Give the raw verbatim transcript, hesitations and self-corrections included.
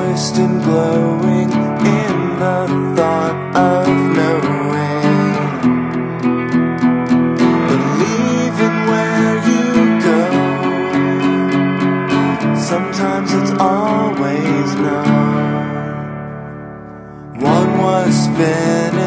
rejoiced and glowing in the thought of knowing, believing where you go. Sometimes it's always known. One was finished